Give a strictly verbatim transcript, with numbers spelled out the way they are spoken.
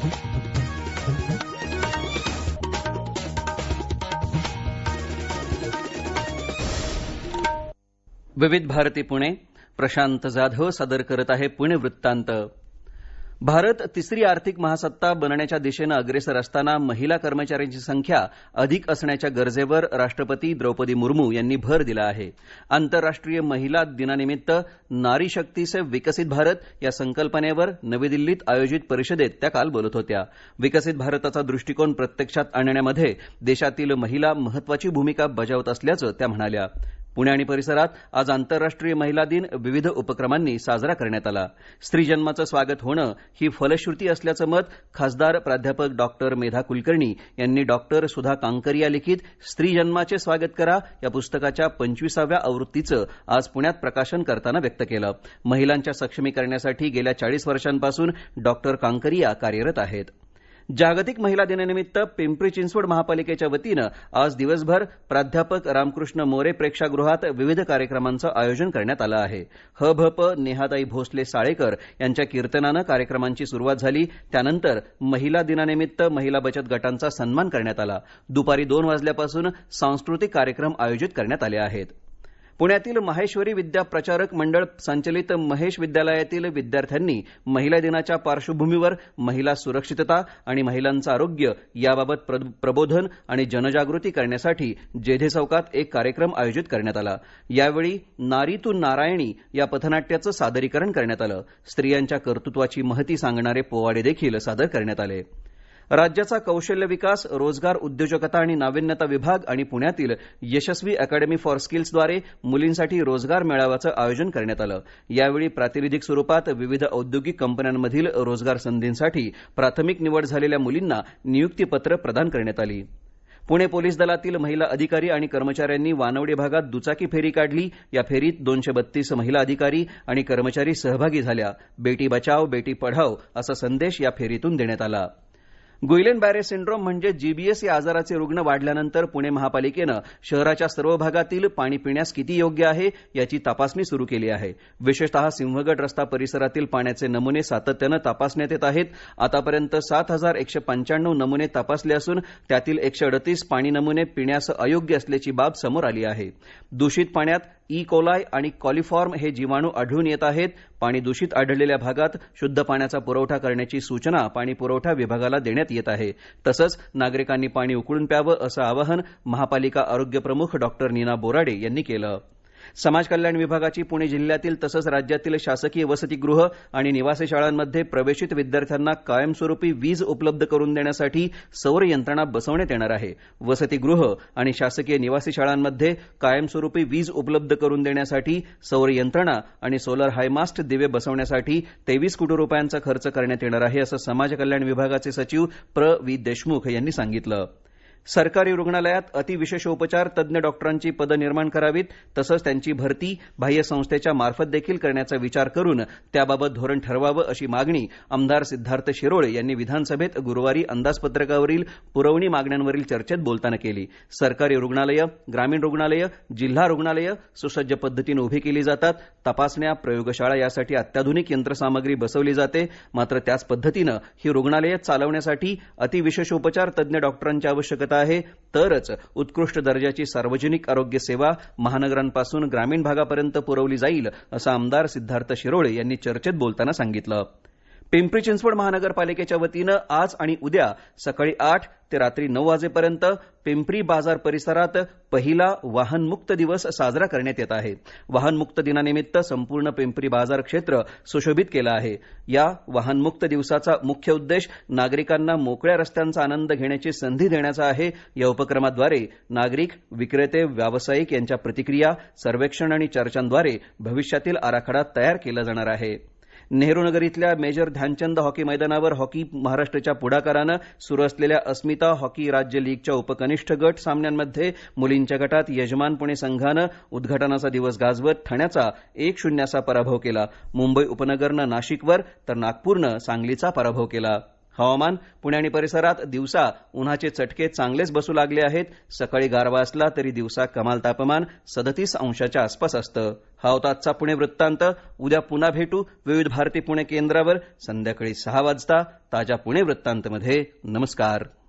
विविध भारती पुणे. प्रशांत जाधव सादर करत आहे पुणे वृत्तांत. भारत तिसरी आर्थिक महासत्ता बनण्याच्या दिशेनं अग्रेसर असताना महिला कर्मचाऱ्यांची संख्या अधिक असण्याच्या गरजेवर राष्ट्रपती द्रौपदी मुर्मू यांनी भर दिला आहे. आंतरराष्ट्रीय महिला दिनानिमित्त नारी शक्ती से विकसित भारत या संकल्पनेवर नवी दिल्लीत आयोजित परिषदेत त्या काल बोलत होत्या. विकसित भारताचा दृष्टिकोन प्रत्यक्षात आणण्यामध्ये देशातील महिला महत्वाची भूमिका बजावत असल्याचं त्या म्हणाल्या. पुणे आणि परिसरात आज आंतरराष्ट्रीय महिला दिन विविध उपक्रमांनी साजरा करण्यात आला. स्त्री जन्माचं स्वागत होणं ही फलश्रुती असल्याचं मत खासदार प्राध्यापक डॉक्टर मेधा कुलकर्णी यांनी डॉक्टर सुधा कांकरिया लिखित स्त्री जन्माचे स्वागत करा या पुस्तकाच्या पंचवीसाव्या आवृत्तीचं आज पुण्यात प्रकाशन करताना व्यक्त केलं. महिलांच्या सक्षमीकरणासाठी गेल्या चाळीस वर्षांपासून डॉक्टर कांकरिया कार्यरत आहेत. जागतिक महिला दिनानिमित्त पिंपरी चिंचवड महापालिकेच्या वतीनं आज दिवसभर प्राध्यापक रामकृष्ण मोरे प्रेक्षागृहात विविध कार्यक्रमांचं आयोजन करण्यात आलं आहे. ह भ प नेहाताई भोसले साळेकर यांच्या कीर्तनानं कार्यक्रमांची सुरुवात झाली. त्यानंतर महिला दिनानिमित्त महिला बचत गटांचा सन्मान करण्यात आला. दुपारी दोन वाजल्यापासून सांस्कृतिक कार्यक्रम आयोजित करण्यात आले आहेत. पुण्यातील माहेश्वरी विद्या प्रचारक मंडळ संचलित महेश विद्यालयातील विद्यार्थ्यांनी महिला दिनाच्या पार्श्वभूमीवर महिला सुरक्षितता आणि महिलांचं आरोग्य याबाबत प्रबोधन आणि जनजागृती करण्यासाठी जेधे चौकात एक कार्यक्रम आयोजित करण्यात आला. यावेळी नारी तू नारायणी या पथनाट्याचं सादरीकरण करण्यात आलं. स्त्रियांच्या कर्तृत्वाची महती सांगणारे पोवाडे देखील सादर करण्यात आले. राज्याचा कौशल्य विकास, रोजगार, उद्योजकता आणि नाविन्यता विभाग आणि पुण्यातील यशस्वी अकॅडमी फॉर स्किल्सद्वारे मुलींसाठी रोजगार मेळाव्याचं आयोजन करण्यात आलं. यावेळी प्रातिनिधिक स्वरूपात विविध औद्योगिक कंपन्यांमधील रोजगार संधींसाठी प्राथमिक निवड झालेल्या मुलींना नियुक्तीपत्र प्रदान करण्यात आली. पुणे पोलीस दलातील महिला अधिकारी आणि कर्मचाऱ्यांनी वानवडी भागात दुचाकी फेरी काढली. या फेरीत दोनशे बत्तीस महिला अधिकारी आणि कर्मचारी सहभागी झाल्या. बेटी बचाव बेटी पढाव असा संदेश या फेरीतून देण्यात आला. गुइलेन बॅरे सिंड्रोम म्हणजे जीबीएस या आजाराचे रुग्ण वाढल्यानंतर पुणे महापालिकेनं शहराच्या सर्व भागातील पाणी पिण्यास किती योग्य आहे याची तपासणी सुरू केली आहे. विशेषतः सिंहगड रस्ता परिसरातील पाण्याचे नमुने सातत्यानं तपासण्यात येत आहेत. आतापर्यंत सात हजार एकशे पंच्याण्णव नमुने तपासले असून त्यातील एकशे अडतीस पाणी नमुने पिण्यास अयोग्य असल्याची बाब समोर आली आहे. दूषित पाण्यात ई कोलाय आणि कॉलिफॉर्म हे जीवाणू आढळून येत आहेत. पाणी दूषित आढळलेल्या भागात शुद्ध पाण्याचा पुरवठा करण्याची सूचना पाणी पुरवठा विभागाला देण्यात येत आहे. तसंच नागरिकांनी पाणी उकळून प्यावं असं आवाहन महापालिका आरोग्य प्रमुख डॉक्टर नीना बोराडे यांनी केलं. समाज कल्याण विभागाची पुणे जिल्ह्यातील तसंच राज्यातील शासकीय वसतिगृह आणि निवासी शाळांमध्ये प्रवेशित विद्यार्थ्यांना कायमस्वरूपी वीज उपलब्ध करून देण्यासाठी सौर यंत्रणा बसवण्यात येणार आहे. वसतिगृह आणि शासकीय निवासी शाळांमध्ये कायमस्वरूपी वीज उपलब्ध करून देण्यासाठी सौर यंत्रणा आणि सोलर हायमास्ट दिवे बसवण्यासाठी तेवीस कोटी रुपयांचा खर्च करण्यात येणार आहे असं समाज कल्याण विभागाचे सचिव प्र वी देशमुख यांनी सांगितलं. सरकारी रुग्णालयात अतिविशेषोपचार तज्ज्ञ डॉक्टरांची पदं निर्माण करावीत तसंच त्यांची भरती बाह्य संस्थेच्या मार्फत देखील करण्याचा विचार करून त्याबाबत धोरण ठरवावं अशी मागणी आमदार सिद्धार्थ शिरोळे यांनी विधानसभेत गुरुवारी अंदाजपत्रकावरील पुरवणी मागण्यांवरील चर्चेत बोलताना केली. सरकारी रुग्णालयं, ग्रामीण रुग्णालयं, जिल्हा रुग्णालयं सुसज्ज पद्धतीनं उभी केली जातात. तपासण्या, प्रयोगशाळा यासाठी अत्याधुनिक यंत्रसामग्री बसवली जाते. मात्र त्याच पद्धतीनं ही रुग्णालयं चालवण्यासाठी अतिविशेषोपचार तज्ज्ञ डॉक्टरांची आवश्यकता आहे. तरच उत्कृष्ट दर्जाची सार्वजनिक आरोग्य सेवा महानगरांपासून ग्रामीण भागापर्यंत पुरवली जाईल असं आमदार सिद्धार्थ शिरोळे यांनी चर्चेत बोलताना सांगितलं. पिंपरी चिंचवड महानगरपालिकेच्या वतीनं आज आणि उद्या सकाळी आठ ते रात्री नऊ वाजेपर्यंत पिंपरी बाजार परिसरात पहिला वाहनमुक्त दिवस साजरा करण्यात येत आहे. वाहनमुक्त दिनानिमित्त संपूर्ण पिंपरी बाजार क्षेत्र सुशोभित केलं आहे. या वाहनमुक्त दिवसाचा मुख्य उद्देश नागरिकांना मोकळ्या रस्त्यांचा आनंद घेण्याची संधी देण्याचा आहे. या उपक्रमाद्वारे नागरिक, विक्रेते, व्यावसायिक यांच्या प्रतिक्रिया, सर्वेक्षण आणि चर्चांद्वारे भविष्यातील आराखडा तयार केला जाणार आहे. नेहरूनगर इथल्या मेजर ध्यानचंद हॉकी मैदानावर हॉकी महाराष्ट्राच्या पुढाकारानं सुरू असलेल्या अस्मिता हॉकी राज्य लीगच्या उपकनिष्ठ गट सामन्यांमध्ये मुलींच्या गटात यजमान पुणे संघानं उद्घाटनाचा दिवस गाजवत ठाण्याचा एक शून्य असा पराभव केला. मुंबई उपनगरनं नाशिकवर तर नागपूरनं सांगलीचा पराभव केला. हवामान. पुणे आणि परिसरात दिवसा उन्हाचे चटके चांगलेच बसू लागले आहेत. सकाळी गारवा असला तरी दिवसा कमाल तापमान सदतीस अंशाच्या आसपास असतं. हा होता आजचा पुणे वृत्तांत. उद्या पुन्हा भेटू विविध भारती पुणे केंद्रावर संध्याकाळी सहा वाजता ताज्या पुणे वृत्तांतमध्ये. नमस्कार.